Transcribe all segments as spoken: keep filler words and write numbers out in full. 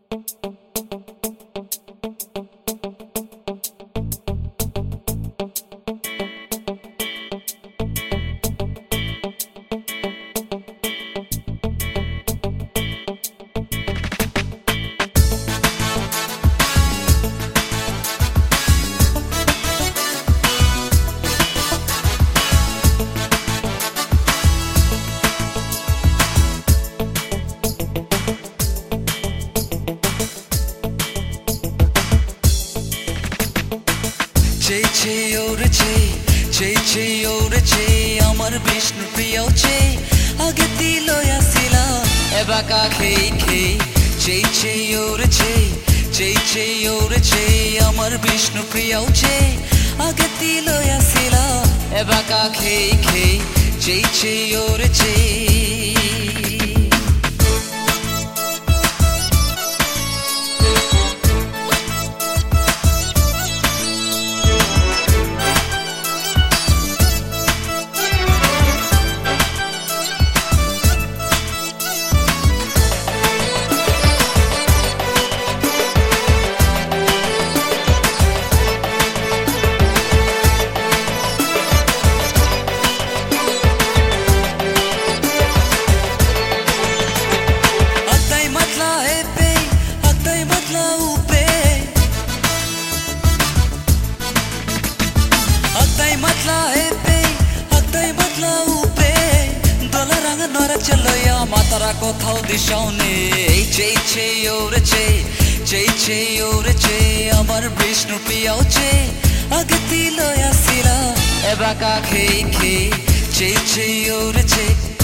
Che che ore che che che ore che amar Vishnu priya che age dilo asila ebaka khei khei che che ore che che che ore che amar Vishnu priya che age dilo asila ebaka khei khei che che ore che चलो या मातारा को थाउ दिशाउने चे चे ओरे चे चे चे ओरे चे अमर विष्णु पियाउ चे अगति लोया सिला एबाका खे खे चे चे ओरे चे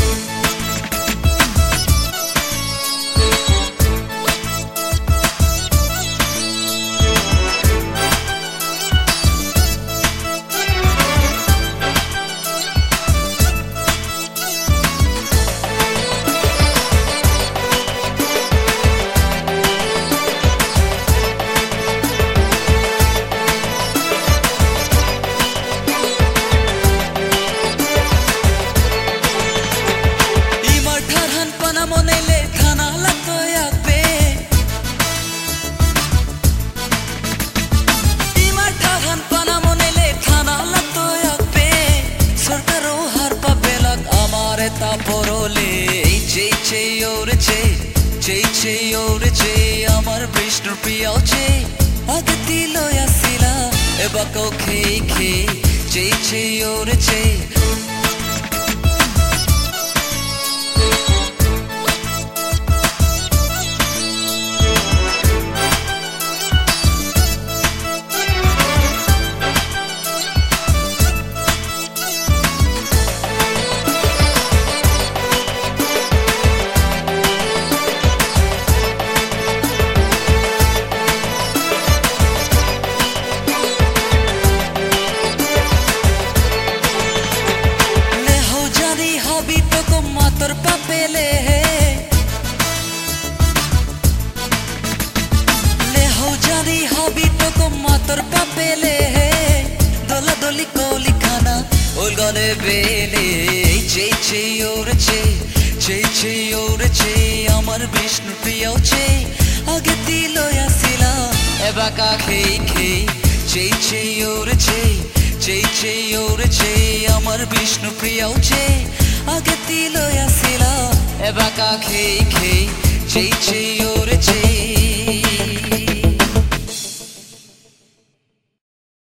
चे चे ओरे चे चे चे ओरे चे अमर विष्णु प्रिया चे अगति लोया सिला एबाको खे खे चे चे ओरे चे चे चे ओरे चे चे चे ओरे चे अमर विष्णु प्रिया चे अगति लोया सिला एबाका खे खे चे चे ओरे चे चे चे ओरे चे अमर विष्णु प्रिया चे अगति लोया सिला एबाका खे खे चे चे ओरे चे